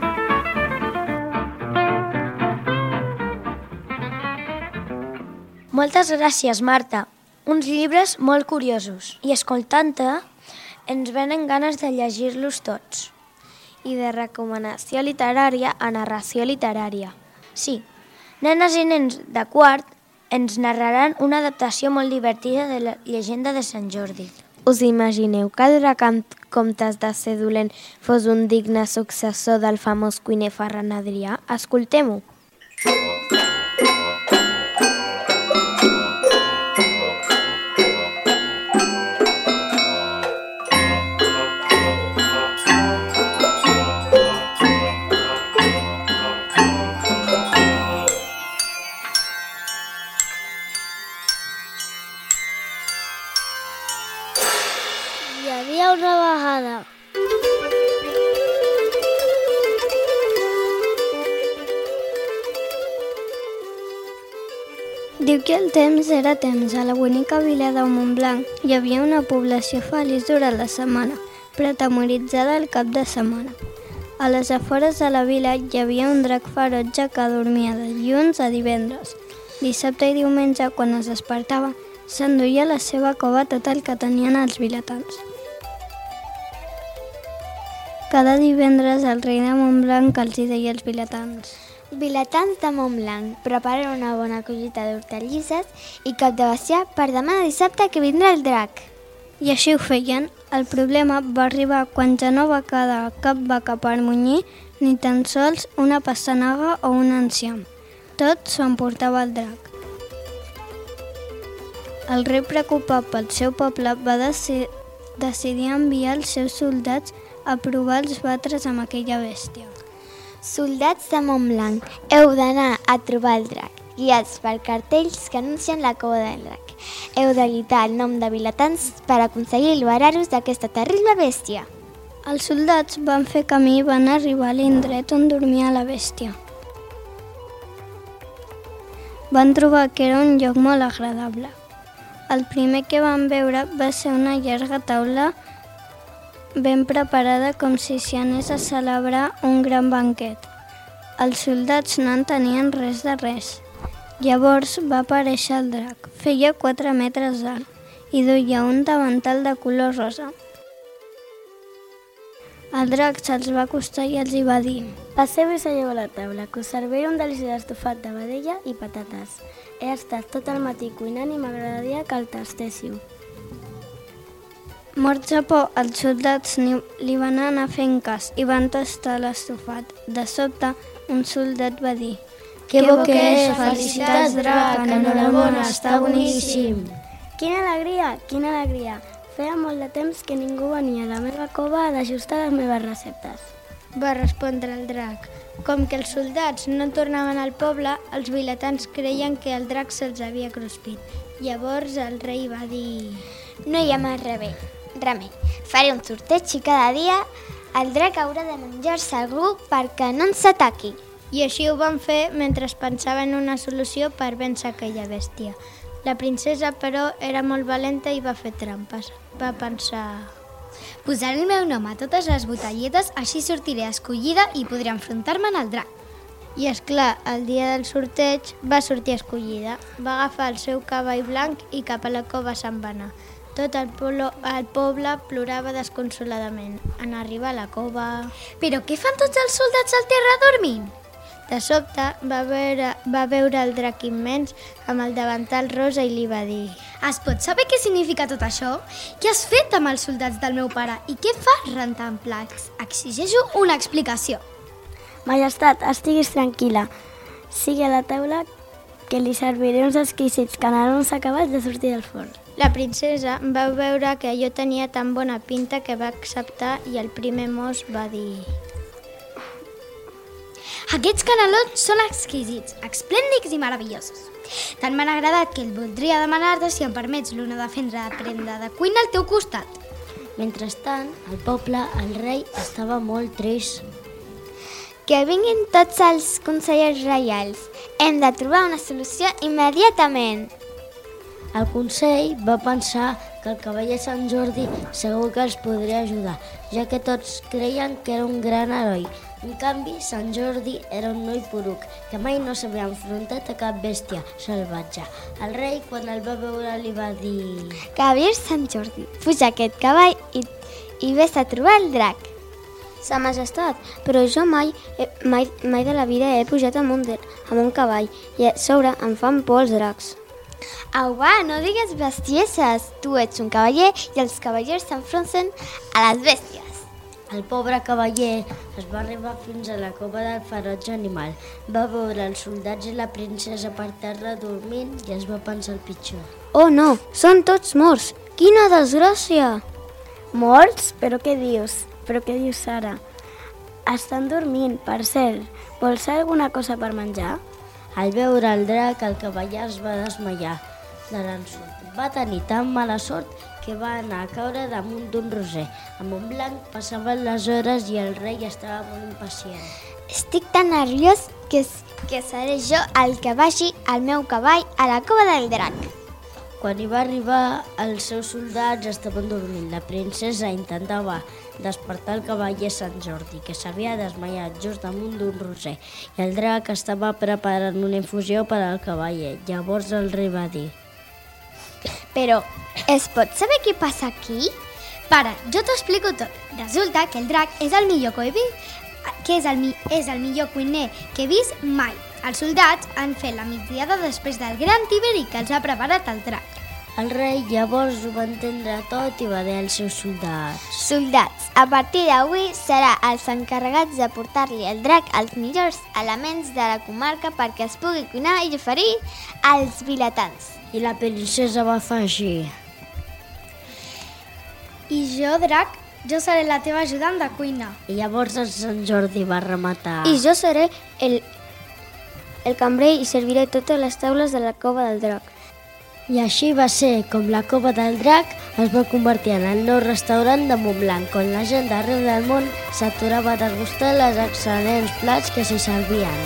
Moltes gràcies, Marta. Uns llibres molt curiosos. I escoltant-te, ens venen ganes de llegir-los tots. I de recomanació literària a narració literària. Sí. Nenes i nens de quart ens narraran una adaptació molt divertida de la llegenda de Sant Jordi. Us imagineu que el Comtes de ser dolent fos un digne successor del famós cuiner Ferran Adrià? Escoltem-ho. Hi havia una vegada Diu que el temps era temps. A la bonica vila de Montblanc hi havia una població feliç durant la setmana, però atemoritzada al cap de setmana. A les afores de la vila hi havia un drac ferotge que dormia de dilluns a divendres. Dissabte i diumenge, quan es despertava, s'enduia a la seva cova tot el que tenien els vilatans. Cada divendres el rei de Montblanc els hi deia als vilatans: Vilatans de Montblanc, preparen una bona collita d'hortalisses i cap de bestiar per demà dissabte que vindrà el drac. I així ho feien. El problema va arribar quan ja no va quedar cap vaca per munyir, ni tan sols una pastanaga o un enciam. Tot s'ho emportava el drac. El rei, preocupat pel seu poble, va deci- decidir enviar els seus soldats a provar els batres amb aquella bèstia. Soldats de Montblanc, heu d'anar a trobar el drac, guiats per cartells que anuncien la cova del drac. Heu de gritar el nom de vilatans per aconseguir liberar-vos d'aquesta terrible bèstia. Els soldats van fer camí i van arribar a l'indret on dormia la bèstia. Van trobar que era un lloc molt agradable. El primer que van veure va ser una llarga taula ben preparada com si s'hi anés a celebrar un gran banquet. Els soldats no entenien res de res. Llavors va aparèixer el drac. Feia quatre metres d'alt i duia un davantal de color rosa. El drac se'ls va acostar i els hi va dir: Passeu i seieu a la taula, que us serviré un deliciós estofat de vedella i patates. He estat tot el matí cuinant i m'agradaria que el tastéssiu. Morts de por, els soldats ni- li van anar fent cas i van tastar l'estofat. De sobte, un soldat va dir: Que bo que és! Felicitats, drac! Enhorabona, està boníssim! Quina alegria, quina alegria! Feia molt de temps que ningú venia a la meva cova a degustar les meves receptes. Va respondre el drac. Com que els soldats no tornaven al poble, els vilatans creien que el drac se'ls havia cruspit. Llavors el rei va dir: No hi ha més remei. remei. Faré un sorteig i cada dia el drac haurà de menjar-se algú perquè no ens ataqui. I així ho van fer mentre pensaven en una solució per vèncer aquella bèstia. La princesa, però, era molt valenta i va fer trampes. Va pensar: Posaré el meu nom a totes les botelletes, així sortiré escollida i podré enfrontar-me'n al drac. I és clar, el dia del sorteig va sortir escollida. Va agafar el seu cavall blanc i cap a la cova se'n va anar. Tot el, polo, el poble plorava desconsoladament. En arribar a la cova... Però què fan tots els soldats al terra dormint? De sobte va veure, va veure el drac immens amb el davantal rosa i li va dir: Es pot saber què significa tot això? Què has fet amb els soldats del meu pare? I què fas rentant plats? Exigeixo una explicació. Majestat, estiguis tranquil·la. Sigui a la taula que li serviré uns exquisits canelons acabats de sortir del forn. La princesa va veure que allò tenia tan bona pinta que va acceptar i el primer mos va dir: Aquests canelons són exquisits, esplèndids i meravellosos. Tant m'han agradat que el voldria demanar-te si em permets l'una de prendre prenda de cuina al teu costat. Mentrestant, al poble, el rei estava molt trist. Que vinguin tots els consellers reials. Hem de trobar una solució immediatament. El consell va pensar que el cavaller Sant Jordi segur que els podria ajudar, ja que tots creien que era un gran heroi. En canvi, Sant Jordi era un noi poruc, que mai no s'havia enfrontat a cap bèstia salvatge. El rei, quan el va veure, li va dir: Cavaller Sant Jordi, puja aquest cavall i, i vés a trobar el drac. Sa majestat, però jo mai, mai, mai de la vida he pujat amb un, amb un cavall i a sobre em fan por els dracs. Au va, no digues bestieses. Tu ets un cavaller i els cavallers s'enfronten a les bèsties. El pobre cavaller es va arribar fins a la cova del ferotge animal. Va veure els soldats i la princesa per terra dormint i es va pensar el pitjor. Oh no, són tots morts. Quina desgràcia! Morts? Però què dius? Però què dius, Sara? Estan dormint, per cert. Vols alguna cosa per menjar? Al veure el drac, el cavaller es va desmaiar de l'ensurt. Va tenir tan mala sort que va anar a caure damunt d'un roser. A Montblanc passaven les hores i el rei estava molt impacient. Estic tan nerviós que, que seré jo el que vagi al meu cavall a la cova del drac. Quan hi va arribar, els seus soldats estaven dormint. La princesa intentava despertar el cavaller Sant Jordi, que s'havia desmaiat just damunt d'un roser, i el drac estava preparant una infusió per al cavaller. Llavors el rei va dir: Però, es pot saber què passa aquí? Pare, jo t'ho explico tot. Resulta que el drac és el millor que he vist, que és el, mi, és el millor cuiner que he vist mai. Els soldats han fet la migdiada després del gran tiberi que els ha preparat el drac. El rei llavors ho va entendre tot i va dir als seus soldats: Soldats, A partir d'avui serà els encarregats de portar-li el drac als millors elements de la comarca perquè es pugui cuinar i oferir als vilatans. I la princesa va afegir: I jo, drac, jo seré la teva ajudant de cuina. I llavors el Sant Jordi va rematar: I jo seré el, el cambrer i serviré totes les taules de la cova del drac. I així va ser com la Cova del Drac es va convertir en el nou restaurant de Montblanc, on la gent d'arreu del món s'aturava a degustar les excel·lents plats que s'hi servien.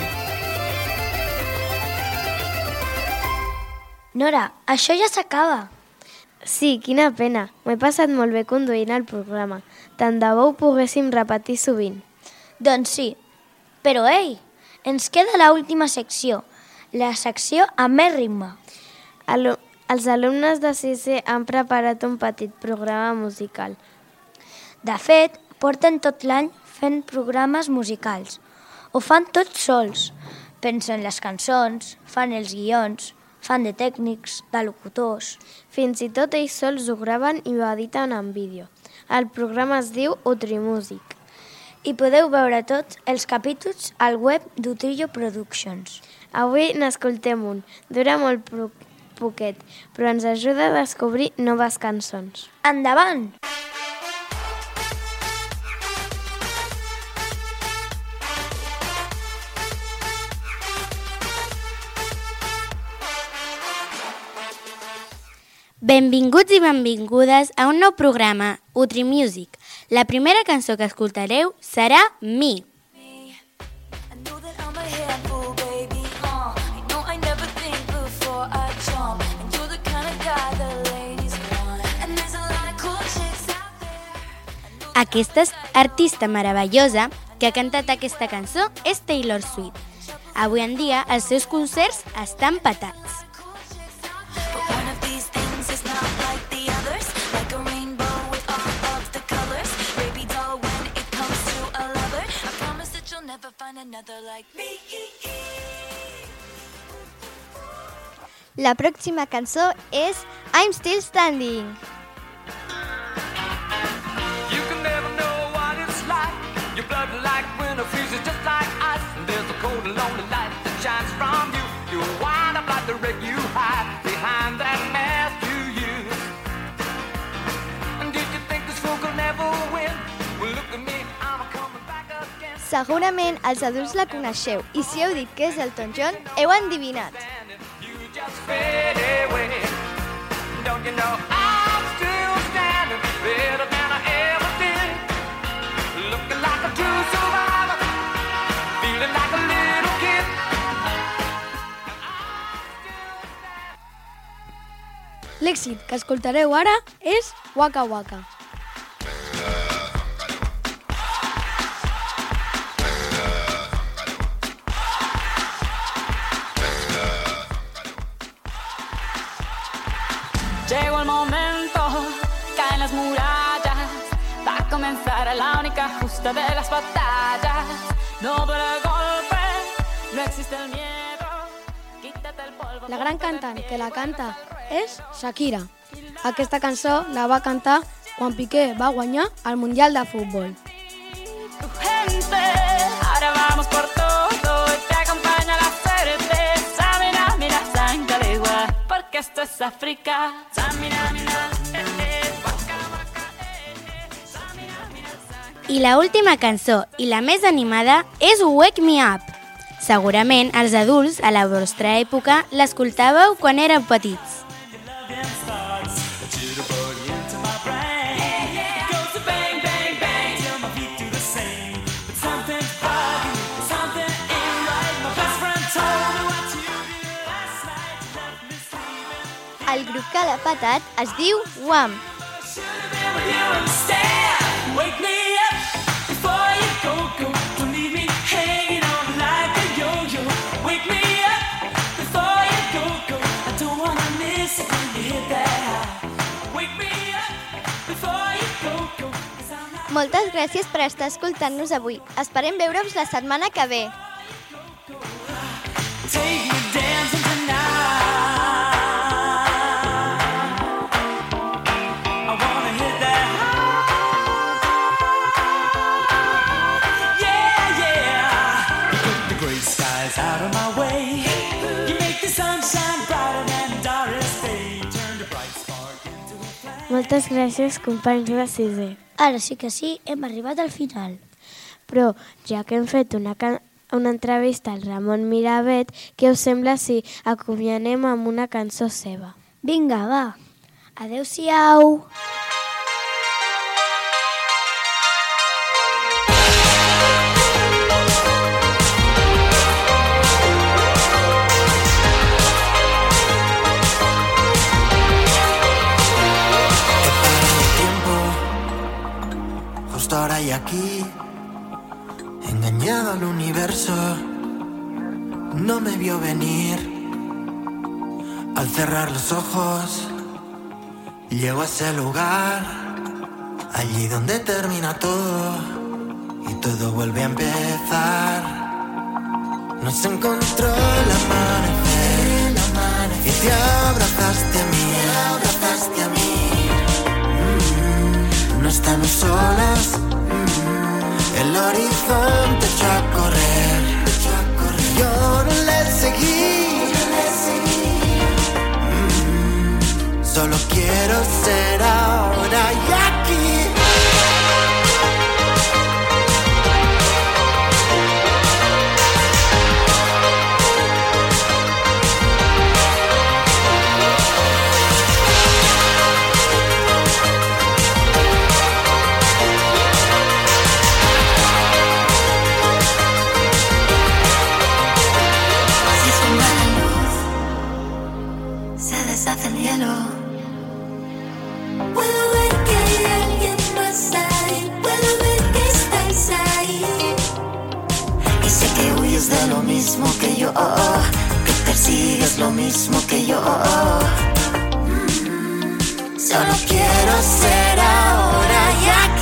Nora, això ja s'acaba. Sí, quina pena. M'he passat molt bé conduint el programa. Tant de bo ho poguéssim repetir sovint. Doncs sí. Però, ei, ens queda l'última secció. La secció amb més ritme. Alu- Els alumnes de sisè han preparat un petit programa musical. De fet, porten tot l'any fent programes musicals. Ho fan tots sols. Pensen les cançons, fan els guions, fan de tècnics, de locutors. Fins i tot ells sols ho graven i ho editen en vídeo. El programa es diu Utrimúsic. I podeu veure tots els capítols al web d'Utrillo Productions. Avui n'escoltem un. Dura molt pro- poquet, però ens ajuda a descobrir noves cançons. Endavant! Benvinguts i benvingudes a un nou programa, Utrimusic. La primera cançó que escoltareu serà Me. Aquesta artista meravellosa que ha cantat aquesta cançó és Taylor Swift. Avui en dia els seus concerts estan petats. La pròxima cançó és I'm Still Standing. Your blood like winter freezes just like ice, and there's a cold and lonely light that shines from you. You wind up like the wreck you hide behind that mask you use. And did you think this fool could never win? Well, look at me, I'm coming back again. Segurament els adults la coneixeu i si heu dit que és Elton John, heu endivinat. You just fade away. Don't you know I'm still standing better than I ever did? Looking like a true survivor, feeling like a little kid. L'èxit que escoltareu ara és Waka Waka. Llegó el momento, caen las murallas, va a comenzar la única justa de las batallas. No por el golpe, no existe el miedo, quítate el polvo. La gran cantant que la canta és Shakira. Aquesta cançó la va cantar quan Piqué va guanyar el Mundial de Futbol. Gente, ahora vamos por todo y te acompaña la certeza. Mira, mira, sangre de igual, porque esto es África. Mira, mira, eh, eh, waka, waka, eh, eh. Mira, mira, sangre. I la última cançó i la més animada és Wake Me Up. Segurament els adults a la vostra època l'escoltàveu quan éreu petits. El grup que l'ha patat es diu Wham! Moltes gràcies per estar escoltant-nos avui. Esperem veure-us la setmana que ve. Moltes gràcies, companys de sisè. Ara sí que sí, hem arribat al final. Però, ja que hem fet una, can... una entrevista al Ramon Miravet, què us sembla si acomiadem amb una cançó seva? Vinga, va. Adéu-siau. Ahora y aquí, engañado al universo, no me vio venir. Al cerrar los ojos, llego a ese lugar, allí donde termina todo y todo vuelve a empezar. Nos encontró el amanecer, y te abrazaste a mí, abrazaste a mí. No estamos solos, el horizonte echó a correr, yo no le seguí, mm, solo quiero ser ahora y aquí. Deshace el hielo. Puedo ver que hay alguien más ahí, puedo ver que estáis ahí. Y sé que huyes de lo mismo que yo, oh, oh, que persigues lo mismo que yo. Oh, oh. Mm, solo quiero ser ahora y aquí.